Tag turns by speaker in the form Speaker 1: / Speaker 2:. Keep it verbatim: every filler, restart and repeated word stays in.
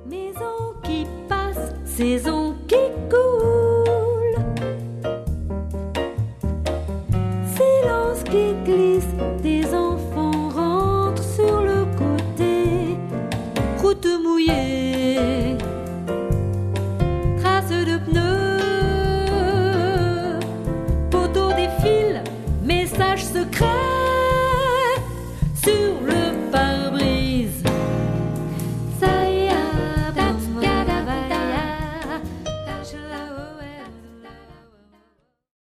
Speaker 1: Maison qui passe, saison qui coule, silence qui glisse, des enfants rentrent sur le côté, route mouillée.